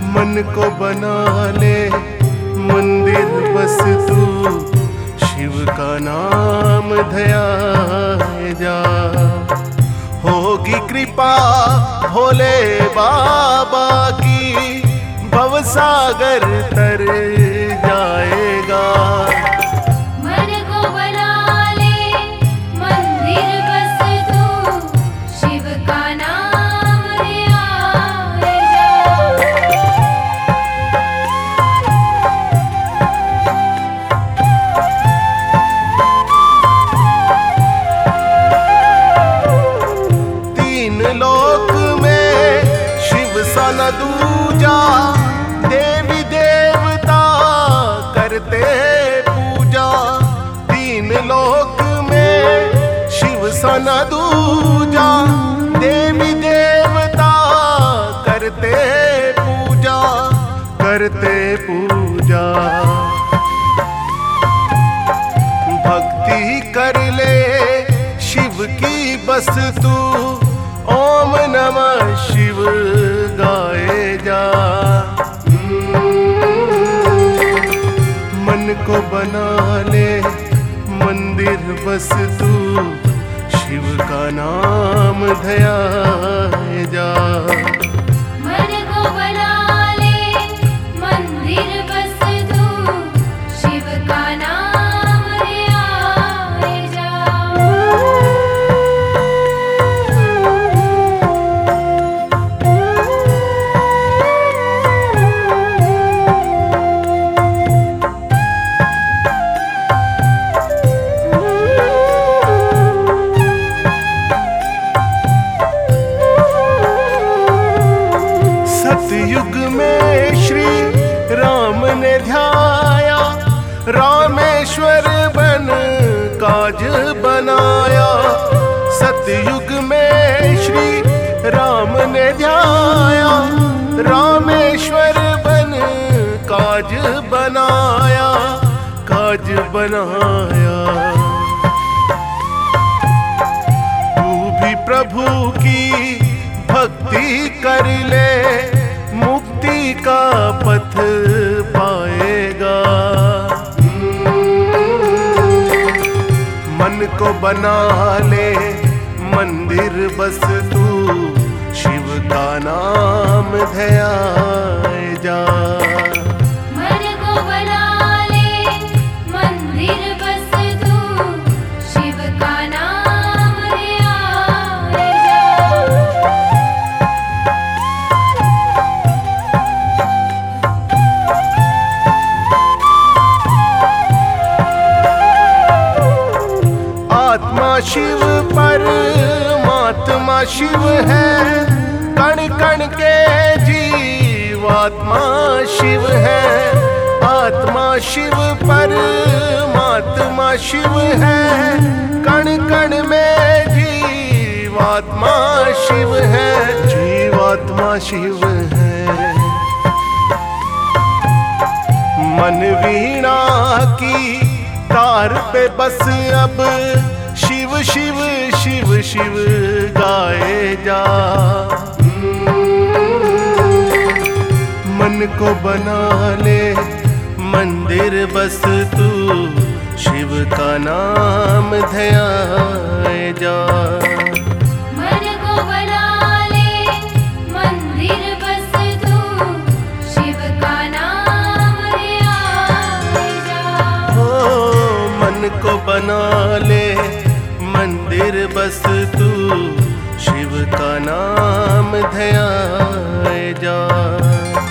मन को बना ले मंदिर बस तू, शिव का नाम ध्याए जा। होगी कृपा भोले बाबा की, भवसागर तर जाएगा। मन को बना ले मंदिर बस तू, शिव का नाम ध्याए जा। तीन लोक में शिव सा न दूजा, देवी देवता करते पूजा। तीन लोक में शिव सा न दूजा, देवी देवता करते पूजा, करते पूजा। भक्ति कर ले शिव की बस तू, ओम नमः शिव गाए जा। मन को बना ले मंदिर बस तू, शिव का नाम ध्याए जा। मन को बना ले मंदिर बस तू, शिव का नाम ध्याए जा। सतयुग में श्री राम ने ध्याया, रामेश्वर बन काज बनाया। सतयुग में श्री राम ने ध्याया, रामेश्वर बन काज बनाया, काज बनाया। तू भी प्रभु की भक्ति कर ले, मुक्ति का पथ पाएगा। मन को बना ले मंदिर बस तू, शिव का नाम ध्याए जा। मन को बना ले मंदिर बस तू, शिव का नाम ध्याए जा। आत्मा शिव परमात्मा शिव है, कण कण के जीवात्मा शिव है। आत्मा शिव परमात्मा शिव है, कण कण में जीवात्मा शिव है, जीवात्मा शिव है। मन वीणा की तार पे बस अब शिव शिव शिव शिव गाए जा। मन को बना ले मंदिर बस तू, शिव का नाम ध्याए जा। मन को बना ले मंदिर बस तू, शिव का नाम ध्याए जा। मन को बना ले मंदिर बस तू, शिव का नाम ध्याए जा।